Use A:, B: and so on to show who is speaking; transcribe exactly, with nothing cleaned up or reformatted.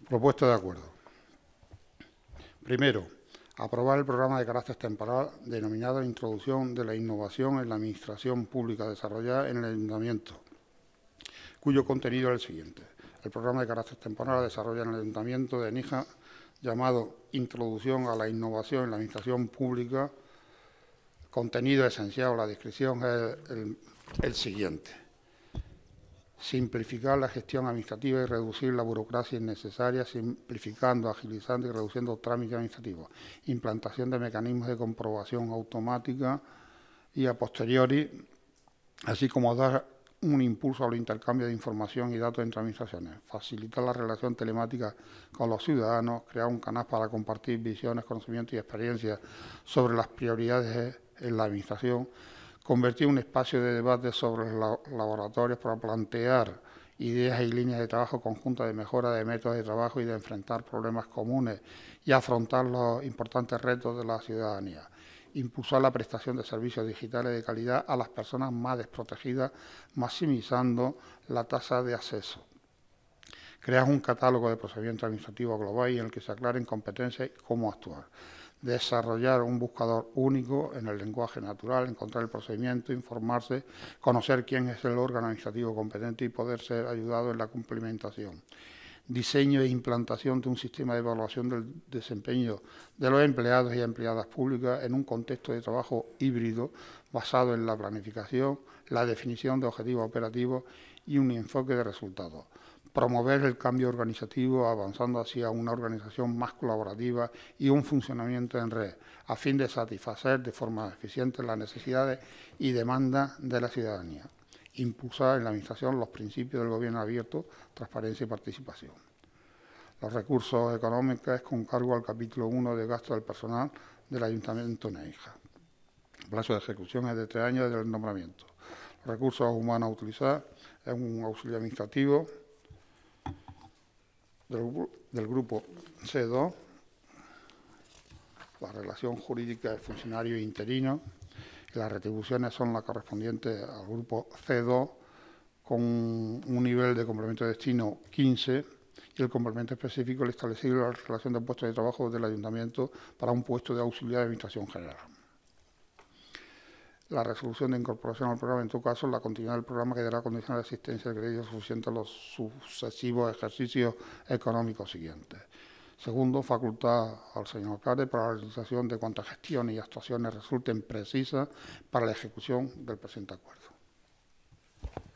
A: Propuesta de acuerdo. Primero, aprobar el programa de carácter temporal denominado Introducción de la Innovación en la Administración Pública desarrollada en el Ayuntamiento, cuyo contenido es el siguiente. El programa de carácter temporal desarrolla en el Ayuntamiento de Níjar, llamado Introducción a la Innovación en la Administración Pública. Contenido esencial, la descripción es el, el siguiente. Simplificar la gestión administrativa y reducir la burocracia innecesaria, simplificando, agilizando y reduciendo trámites administrativos. Implantación de mecanismos de comprobación automática y a posteriori, así como dar un impulso al intercambio de información y datos entre administraciones. Facilitar la relación telemática con los ciudadanos, crear un canal para compartir visiones, conocimientos y experiencias sobre las prioridades en la administración. Convertir un espacio de debate sobre los laboratorios para plantear ideas y líneas de trabajo conjuntas de mejora de métodos de trabajo y de enfrentar problemas comunes y afrontar los importantes retos de la ciudadanía. Impulsar la prestación de servicios digitales de calidad a las personas más desprotegidas, maximizando la tasa de acceso. Crear un catálogo de procedimientos administrativos global en el que se aclaren competencias y cómo actuar. Desarrollar un buscador único en el lenguaje natural, encontrar el procedimiento, informarse, conocer quién es el órgano administrativo competente y poder ser ayudado en la cumplimentación. Diseño e implantación de un sistema de evaluación del desempeño de los empleados y empleadas públicas en un contexto de trabajo híbrido basado en la planificación, la definición de objetivos operativos y un enfoque de resultados. Promover el cambio organizativo avanzando hacia una organización más colaborativa y un funcionamiento en red, a fin de satisfacer de forma eficiente las necesidades y demandas de la ciudadanía. Impulsar en la Administración los principios del gobierno abierto, transparencia y participación. Los recursos económicos con cargo al capítulo uno de gasto del personal del Ayuntamiento de Níjar. El plazo de ejecución es de tres años desde el nombramiento. Los recursos humanos a utilizar es un auxilio administrativo del, del grupo C dos, la relación jurídica de funcionario interino. Las retribuciones son las correspondientes al grupo C dos con un nivel de complemento de destino quince y el complemento específico el establecido en la relación de puestos de trabajo del Ayuntamiento para un puesto de auxiliar de Administración General. La resolución de incorporación al programa, en todo caso, la continuidad del programa quedará condicionada de existencia de créditos suficientes a los sucesivos ejercicios económicos siguientes. Segundo, facultad al señor alcalde para la realización de cuantas gestiones y actuaciones resulten precisas para la ejecución del presente acuerdo.